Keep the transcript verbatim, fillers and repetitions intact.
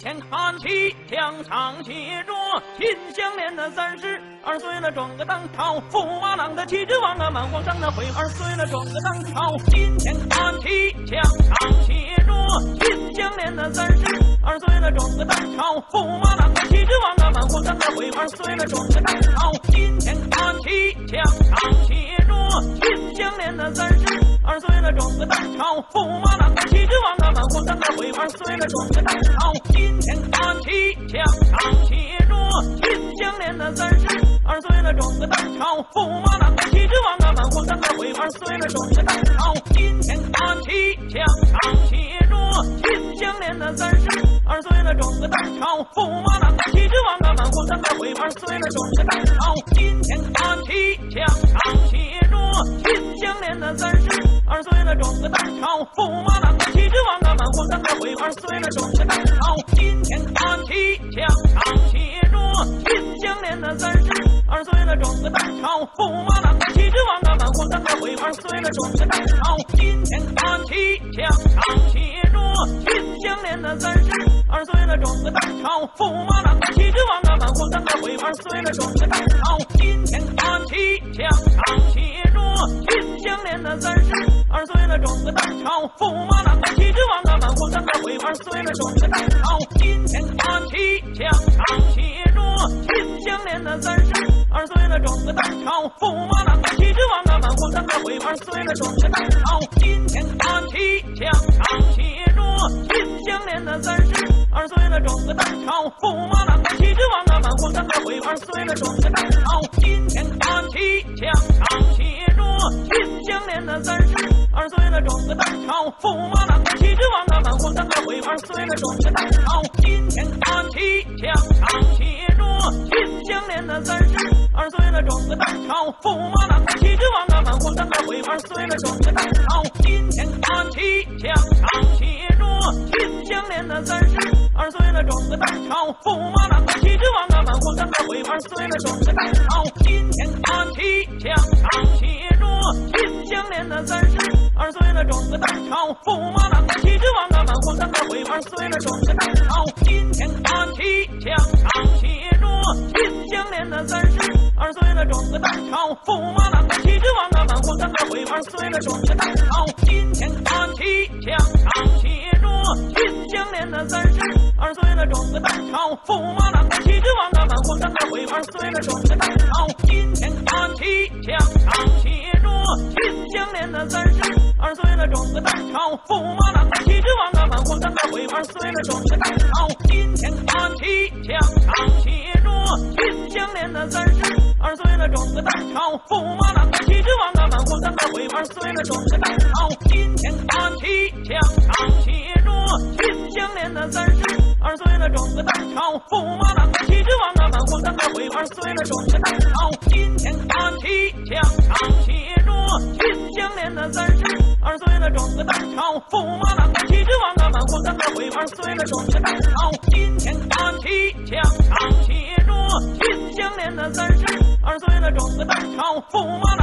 前看齐，墙上写着秦香莲的三十二岁了，转个当朝，驸马郎的旗帜王啊，满皇上的徽二岁了，转个当朝。金前看齐，墙上写着秦香莲的三十二岁了，转个当朝，驸马郎的旗帜王啊，满皇上的徽二岁了，转个当朝。金前看齐，墙上写着秦香莲的三十二岁了，转个当朝，驸马郎的旗帜王啊，满皇上的徽二岁了，转个当朝。金前看齐，墙上写着秦香莲的三十二岁了，转个当朝，驸马郎的旗帜王啊，满皇上的徽二岁了，转个当朝。金前看齐，墙上写着秦香莲的三十二岁了，转个当朝，驸马郎的旗帜王啊，满皇上的徽二岁了，转个当朝。金前看齐，墙上写着秦香莲的三十二岁了，转个当朝，驸马郎的旗帜王啊，满皇上的徽二岁了，转个当朝。金前看齐，墙上写着秦香莲的三十二岁了，转个当朝，驸马郎的旗帜王啊，满皇上的徽二岁了，转个当朝。金前看齐，墙上写着秦香莲的三十二岁了，转个当朝，驸马郎的旗帜王啊，满皇上的徽二岁了，转个当朝。金前看齐，墙上写着秦香莲的三十二岁了，转个当朝，驸马郎的旗帜王啊，满皇上的徽二岁了，转个当朝。金前看齐，墙上写着秦香莲的三十二岁了，转个当朝，驸马郎的旗帜王啊，满皇上的徽二岁了，转个当朝。金前看齐，墙上写着秦香莲的三十二岁了，转个当朝，驸马郎的旗帜王啊，满皇上的徽二岁了，转个当朝。金前看齐，墙上写着秦香莲的三十二岁了，转个当朝，驸马郎的旗帜王啊，满皇上的徽二岁了，转个当朝。金前看齐，墙上写着秦香莲的三十二岁了，转个当朝，驸马郎的旗帜王啊，满皇上的徽二岁了，转个当朝。金前看齐，墙上写着秦香莲的三十二岁了，转个当朝，驸马郎的旗帜王啊，满皇上的徽二岁了，转个当朝。金前看齐，墙上写着秦香莲的三十二岁了，转个当朝，驸马郎的旗帜王啊，满皇上的徽二岁了，转个当朝。金前看齐，墙上写着秦香莲的三十二岁了，转个当朝，驸马郎的旗帜王啊，满皇上的徽二岁了，转个当朝。金前看齐，墙上写着秦香莲的三十二岁了，转个当朝，驸马郎的旗帜王啊，满皇上的徽二岁了，转个当朝。金前看齐，墙上写着秦香莲的三十二岁了，转个当朝，驸马郎的旗帜王啊，满皇上的徽二岁了，转个当朝。金前看齐，墙上写着秦香莲的三十二岁了，转个当朝，驸马郎的旗帜王啊，满皇上的徽二岁了，转个当朝。金前看齐，墙上写着秦香莲的三十二岁了，转个当朝，驸马郎的旗帜王啊，满皇上的徽二岁了，转个当朝。金前看齐，墙上写着秦香莲的三十二岁了，转个当朝，驸马郎的旗帜王啊，满皇上的徽二岁了，转个当朝。金前看齐，墙上写着秦香莲的三十二岁了，转个当朝，驸马郎